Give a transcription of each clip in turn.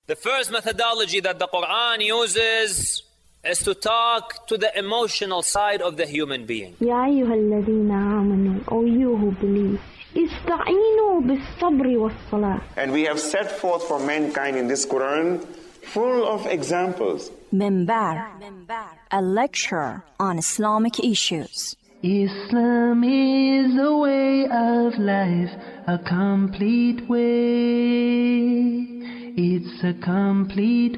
The first methodology that the Quran uses is to talk to the emotional side of the human being. يا أيها الذين آمنوا, O you who believe, استعينوا بالصبر والصلاة. And we have set forth for mankind in this Quran full of examples. Minbar, a lecture on Islamic issues. Islam is a way of life, a complete way. It's a complete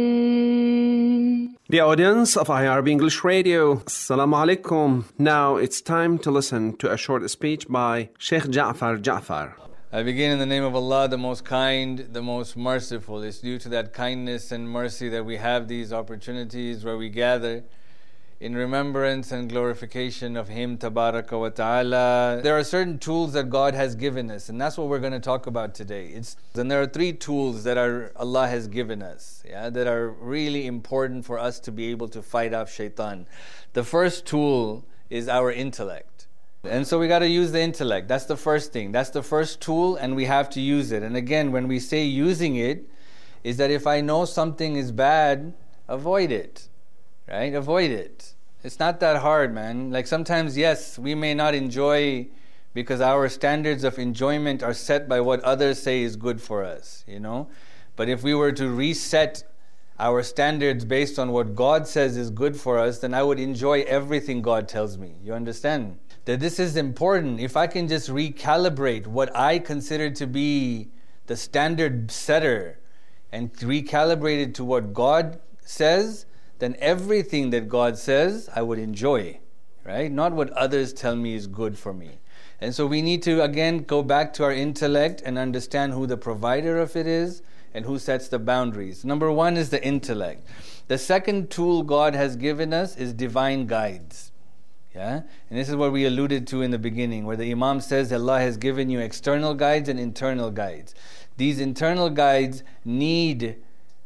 way. The audience of IRB English Radio, Assalamu alaikum. Now it's time to listen to a short speech by Sheikh Ja'far Ja'far. I begin in the name of Allah, the most kind, the most merciful. It's due to that kindness and mercy that we have these opportunities where we gather in remembrance and glorification of Him, Tabaraka wa Ta'ala. There are certain tools that God has given us, and that's what we're going to talk about today. Then there are three tools that Allah has given us, that are really important for us to be able to fight off shaitan. The first tool is our intellect. And so we got to use the intellect. That's the first thing. That's the first tool, and we have to use it. And again, when we say using it, is that if I know something is bad, avoid it. Right? Avoid it. It's not that hard, man. Like sometimes, yes, we may not enjoy because our standards of enjoyment are set by what others say is good for us, But if we were to reset our standards based on what God says is good for us, then I would enjoy everything God tells me. You understand? That this is important. If I can just recalibrate what I consider to be the standard setter and recalibrate it to what God says, then everything that God says, I would enjoy, right? Not what others tell me is good for me. And so we need to, again, go back to our intellect and understand who the provider of it is and who sets the boundaries. Number one is the intellect. The second tool God has given us is divine guides. And this is what we alluded to in the beginning, where the Imam says Allah has given you external guides and internal guides. These internal guides need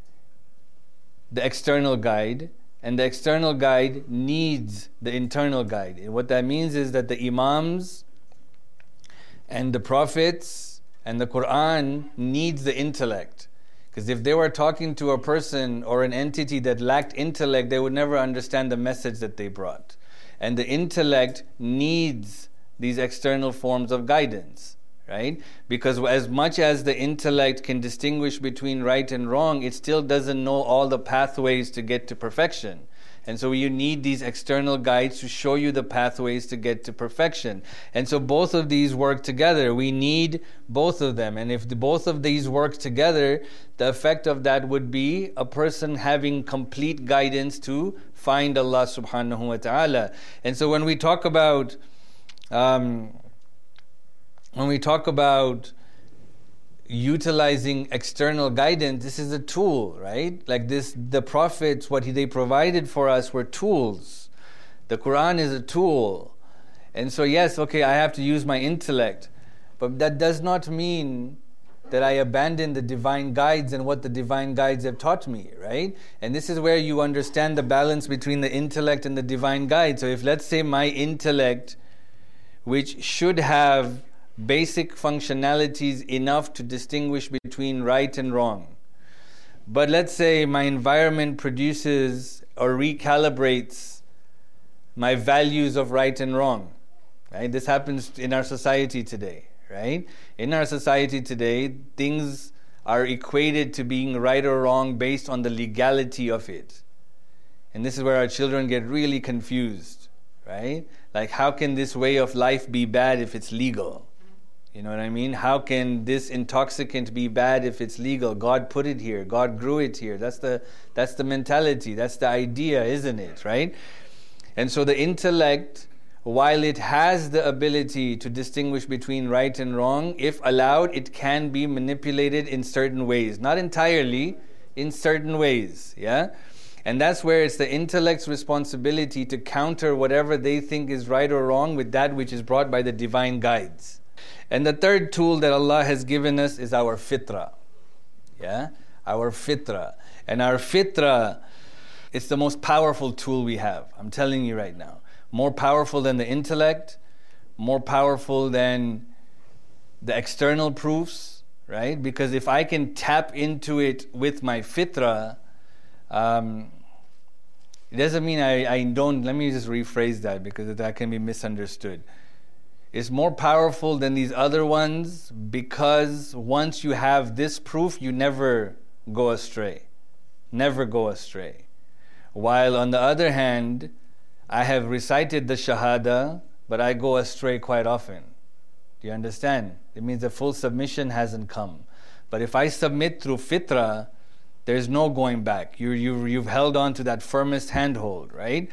the external guide, and the external guide needs the internal guide. And what that means is that the Imams and the Prophets and the Quran needs the intellect. Because if they were talking to a person or an entity that lacked intellect, they would never understand the message that they brought. And the intellect needs these external forms of guidance. Right? Because as much as the intellect can distinguish between right and wrong, it still doesn't know all the pathways to get to perfection. And so you need these external guides to show you the pathways to get to perfection. And so both of these work together. We need both of them. And if both of these work together, the effect of that would be a person having complete guidance to find Allah subhanahu wa ta'ala. And so when we talk about utilizing external guidance, this is a tool, right? Like this, the prophets, what they provided for us were tools. The Quran is a tool. And so yes, okay, I have to use my intellect. But that does not mean that I abandon the divine guides and what the divine guides have taught me, right? And this is where you understand the balance between the intellect and the divine guide. So if, let's say, my intellect, which should have basic functionalities enough to distinguish between right and wrong, but let's say my environment produces or recalibrates my values of right and wrong, right? This happens in our society today, right? In our society today, things are equated to being right or wrong based on the legality of it. And this is where our children get really confused, right? Like, how can this way of life be bad if it's legal? You know what I mean? How can this intoxicant be bad if it's legal? God put it here. God grew it here. That's the mentality. That's the idea, isn't it? Right? And so the intellect, while it has the ability to distinguish between right and wrong, if allowed, it can be manipulated in certain ways. Not entirely, in certain ways. Yeah? And that's where it's the intellect's responsibility to counter whatever they think is right or wrong with that which is brought by the divine guides. And the third tool that Allah has given us is our fitrah. Our fitrah. And our fitrah, it's the most powerful tool we have. I'm telling you right now. More powerful than the intellect, more powerful than the external proofs, right? Because if I can tap into it with my fitrah, it doesn't mean I don't, let me just rephrase that because that can be misunderstood. It's more powerful than these other ones because once you have this proof, you never go astray. Never go astray. While on the other hand, I have recited the Shahada, but I go astray quite often. Do you understand? It means the full submission hasn't come. But if I submit through fitrah, there's no going back. You've held on to that firmest handhold, right?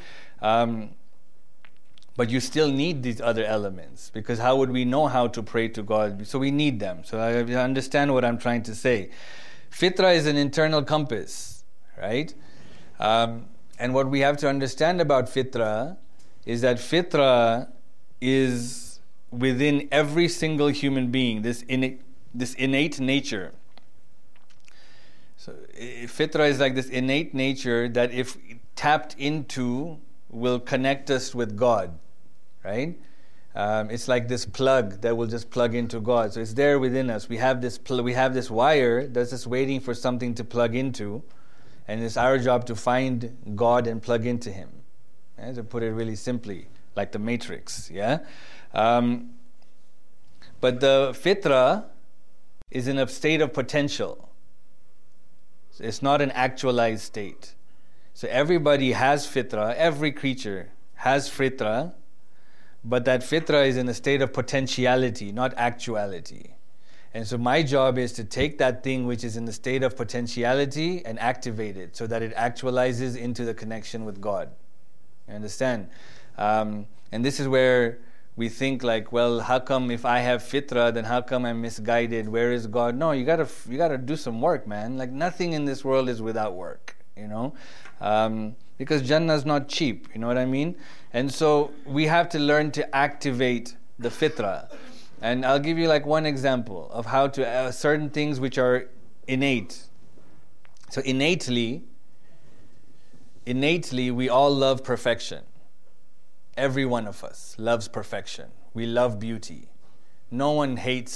But you still need these other elements, because how would we know how to pray to God? So we need them. So I understand what I'm trying to say. Fitrah is an internal compass, right? And what we have to understand about fitrah is that fitrah is within every single human being, this innate nature. So fitrah is like this innate nature that if tapped into will connect us with God, right? It's like this plug that will just plug into God. So it's there within us. We have this wire that's just waiting for something to plug into, and it's our job to find God and plug into Him. Yeah, to put it really simply, like the Matrix. Yeah. But the fitrah is in a state of potential. So it's not an actualized state. So everybody has fitrah. Every creature has fitrah. But that fitrah is in a state of potentiality, not actuality. And so my job is to take that thing which is in the state of potentiality and activate it so that it actualizes into the connection with God. You understand? And this is where we think like, well, how come if I have fitrah, then how come I'm misguided? Where is God? No, you gotta do some work, man. Like nothing in this world is without work, you know? Because Jannah is not cheap, you know what I mean? And so we have to learn to activate the fitrah. And I'll give you like one example of how to, certain things which are innate. So innately, we all love perfection. Every one of us loves perfection. We love beauty. No one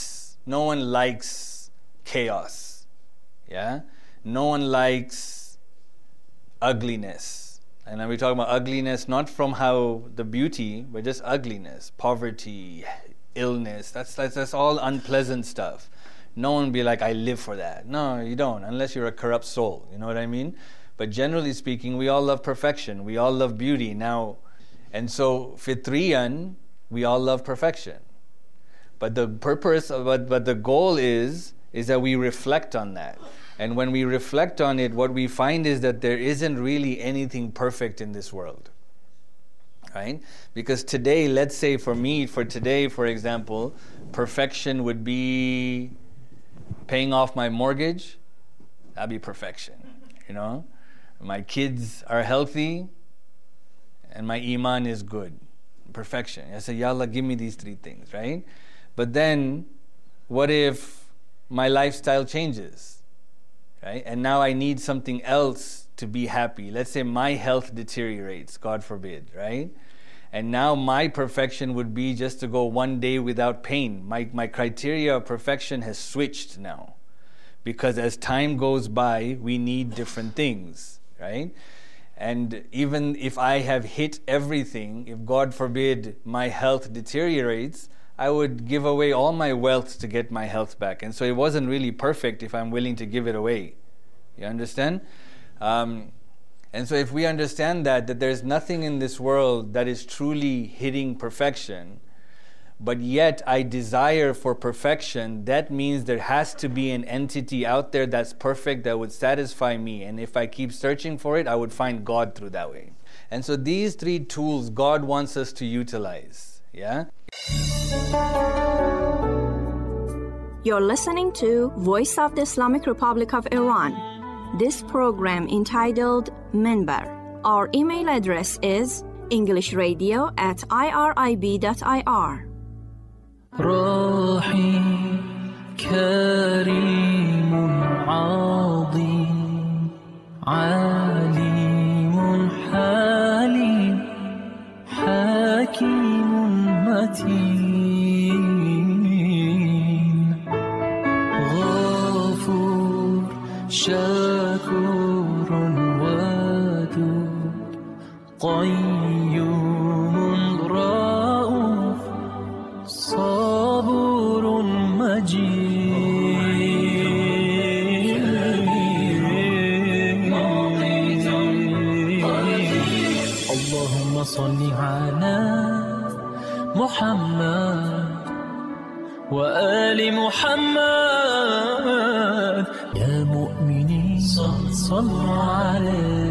likes chaos. Yeah? No one likes ugliness. And we're talking about ugliness not from how the beauty, but just ugliness, poverty, illness. That's all unpleasant stuff. No one will be like, I live for that. No, you don't, unless you're a corrupt soul. You know what I mean? But generally speaking, we all love perfection. We all love beauty. Now, and so fitriyan, we all love perfection. But the purpose, but the goal is that we reflect on that. And when we reflect on it, what we find is that there isn't really anything perfect in this world. Right? Because today, let's say for today, for example, perfection would be paying off my mortgage. That'd be perfection. You know? My kids are healthy and my iman is good. Perfection. I say, Ya Allah, give me these three things, right? But then, what if my lifestyle changes? Right? And now I need something else to be happy. Let's say my health deteriorates, God forbid, right? And now my perfection would be just to go one day without pain. My criteria of perfection has switched now. Because as time goes by, we need different things, right? And even if I have hit everything, if God forbid my health deteriorates, I would give away all my wealth to get my health back. And so it wasn't really perfect if I'm willing to give it away. You understand? And so if we understand that there's nothing in this world that is truly hitting perfection, but yet I desire for perfection, that means there has to be an entity out there that's perfect that would satisfy me. And if I keep searching for it, I would find God through that way. And so these three tools God wants us to utilize. Yeah? You're listening to Voice of the Islamic Republic of Iran. This program entitled Minbar. Our email address is englishradio@irib.ir. روحي كريم عظيم عليم حليم حكيم متين شكور ودود قيوم رؤوف صبور مجيد اللهم صل على محمد وآل محمد يا مؤمنين صلوا عليه